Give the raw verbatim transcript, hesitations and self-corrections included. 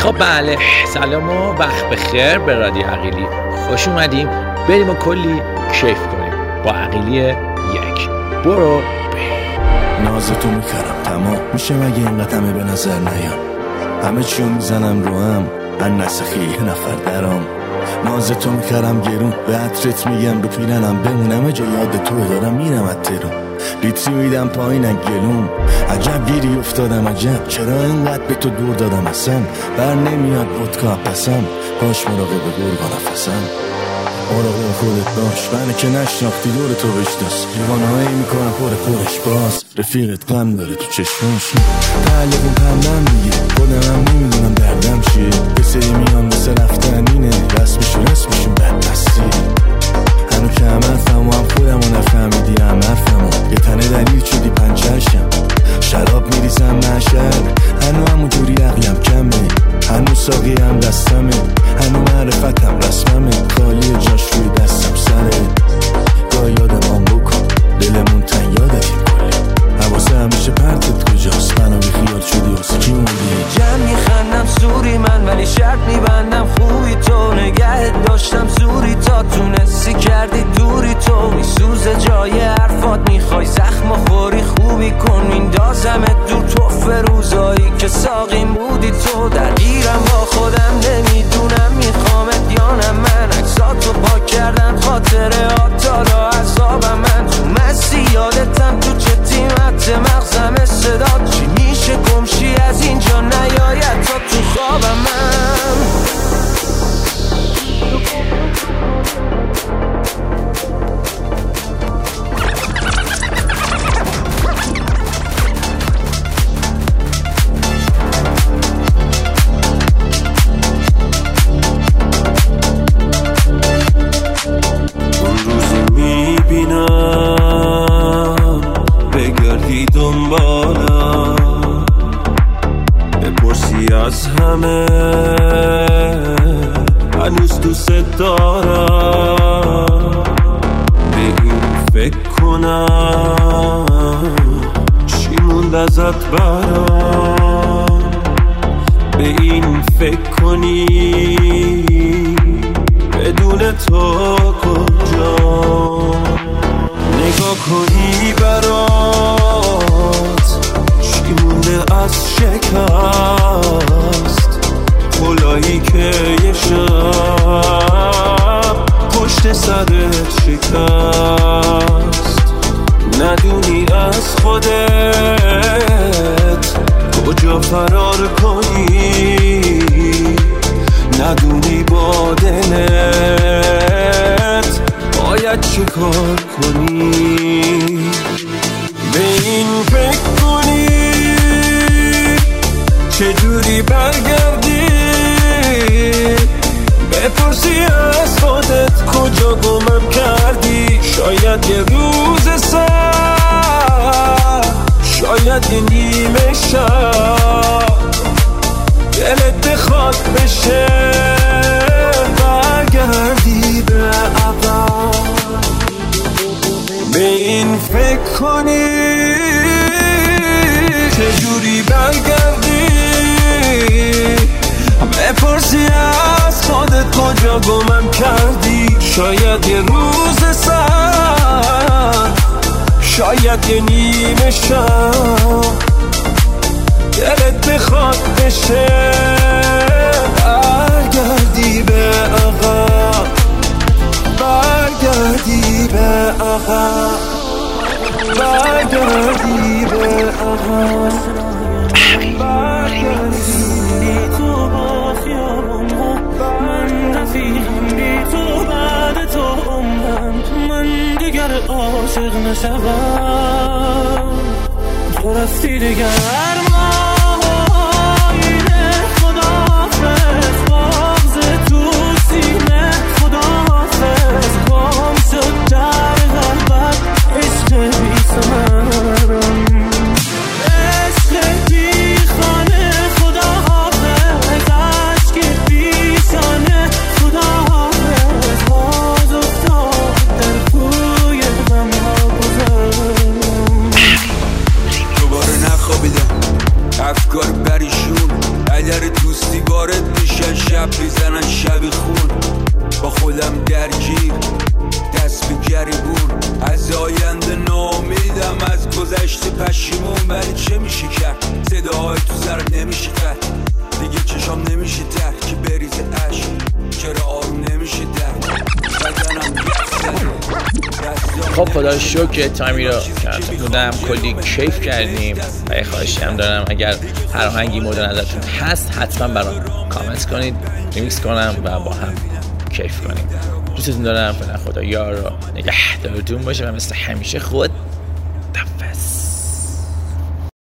خب بله، سلام و وقت بخیر به رادیو عقیلی. خوش اومدیم، بریم و کلی کیف کنیم با عقیلی یک. برو بریم. نازتو میکرم تمام میشه مگه این قدمه به نظر نیام، همه چیو میزنم رو هم ان نسخی یه نفر درام. نازتو میکرم گرون به عطرت میگم رو پیرنم بمونم جا یاد تو دارم میرم اترون ریتری میدم پایینن گلوم. عجب گیری افتادم عجب چرا اینقدر به تو دور دادم اصلا بر نمیاد ودکا پسم باش مراقب گرگا نفسم مراقب خودت باش منه که نشناختی دور تو بشتاس لیوانه هایی میکنم پر پرش باز رفیقت غم داره تو چشماش تعلیقون پندم میگه خودم هم نمیدونم دردم چیه به سری میان واسه رفتن اینه رسمشون رسمشون بدبستی هنو که هم حرفم و هم خودم و نفهمیدی هم حرفم یه تنه دلیل شدی پنچرشم شراب میریزم محشر هنو همون جوری عقلم کمه هنو ساقی هم دستمه هنو معرفتم رسممه خالی جاش روی دستم سره گاه یادم بکن دلمون تن یادتیم کلی حواسه همیشه پرتت کجاست منو بی خیال شدی واسه کی موندی جمع میخندم سوری من ولی شرط میبندم خوبی تو نگهت داشتم زوری تا تونستی کردی دوری تو میسوزه جای حرفات میخوای زخم خوری خوبی کن میندازمت دور تو فروزایی که ساقیم بودی تو درگیرم با خودم نمیدونم میخوامت یا نه من عکساتو پاک کردن خاطره آتالا عذابم من تو مستی یادتم تو چه تیمت مغزم صدا چی میشه گمشی از اینجا نیاید تا تو خوابم من اون روزی میبینم بگردی دنبالم بپرسی از همه هنوز دوست دارم به این فکر کنم چی موند ازت برام به این فکر کنی بدون تو کجا نگاه کنی برات چی مونده از شکست خلایی که یه شب پشت سرت شکست ندونی از خودت کجا فرار کنی ندونی با دلت باید چه کار کنی به این فکر کنی چجوری برگردی بپرسی از خودت کجا گمم کردی شاید یه روز سر شاید یه نیمه شب دلت بخواد بشه برگردی به عقب به این فکر کنی چجوری برگردی بپرسی از خودت کجا گمم کردی شاید یه روز سر شاید یه نیمه شب دلت بخواد بشه برگردی به عقب برگردی به عقب برگردی به عقب بی تو با خیابون ها من رفیقم بی تو بعد تو عمرم من دیگر عاشق نشوم تو رفتی دیگر ماهینه خداحافظ بغز تو سینه خداحافظ گم شد در قلبت عشق بی ثمرم عشق بی خانه خداحافظ عشق بیشانه خداحافظ باز افتاد در کوی غم ها گذرم دوباره نخوابیدم شب میزنن شبی خون، با خودم درگیر دست به گریبون. از آینده نامیدم، از گذشته پشیمون. ولی چه میشه کرد؟ صداهای تو سر نمیشه کرد دیگه، چشام نمیشه در که بریزه عشق. چرا آروم نمیشه در بدنم خب خدا شکر تایمی رو کنارتون بودم، کلی کیف کردیم و یه خواهشی هم دارم اگر هر آهنگی مورد نظرتون هست حتما برام کامنت کنید، ریمیکس کنم و با هم کیف کنیم. دوستتون دارم، فعلا خدا یار و نگهدارتون باشه و مثل همیشه خود